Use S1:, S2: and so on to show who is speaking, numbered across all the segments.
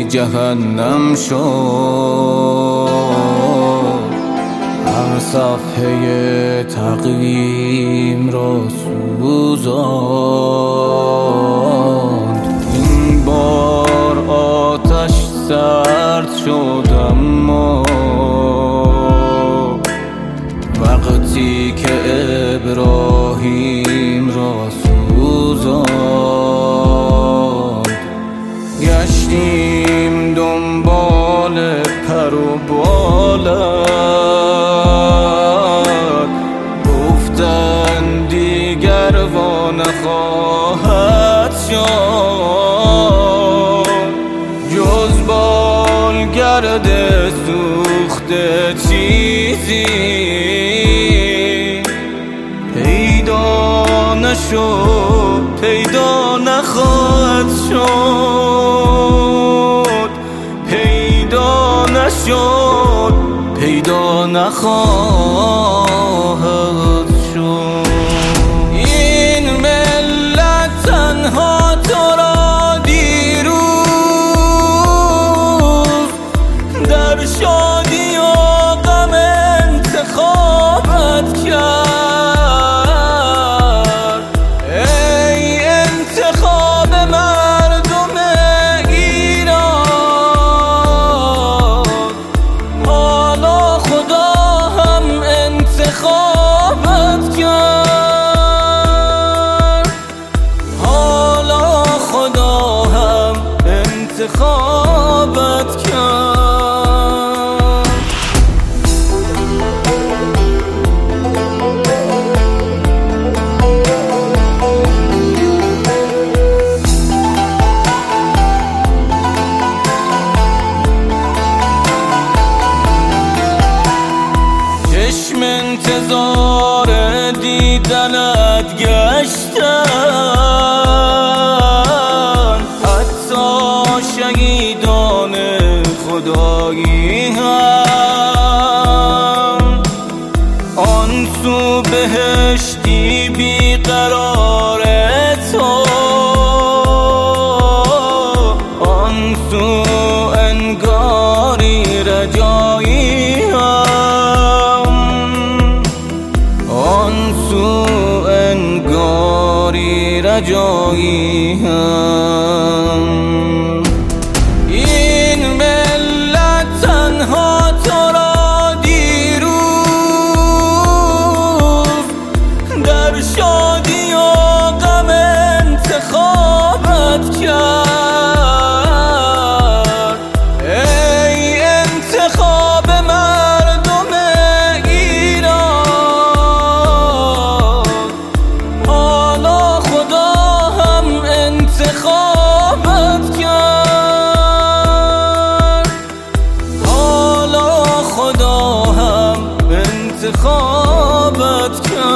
S1: جهنم شد. هر صفحه تقویم را سوزاند. این بار آتش سرد شد، اما وقتی که ابراهیم را سوزاند. گشتیم دنبال پر و بالت، گفتن دیگر وا نخواهد شد جز بالگرد سوخته. چیزی پیدا نشد، پیدا نخواهد شد، پیدا نشد، پیدا نخواهد شد. این ملت تنها تو را دیروز در شادی و غم انتخابت کرد. ای انتخاب مردم ایران، حالا خدا هم انتخابت کرد، حالا خدا هم انتخابت کرد. چشم انتظار دیدنت گشتن، حتی شهیدان خدایی هم. آن سو بهشتی بیقرار تو، آن سو انگاری رجایی هم، آن سو انگاری رجایی هم. این ملت تنها تو را دیروز در شادی و غم انتخابت کرد. ای انتخاب مردم ایران، حالا خدا هم انتخابت کرد، حالا خدا هم انتخابت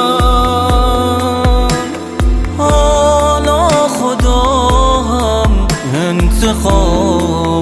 S1: کرد، حالا خدا هم انتخابت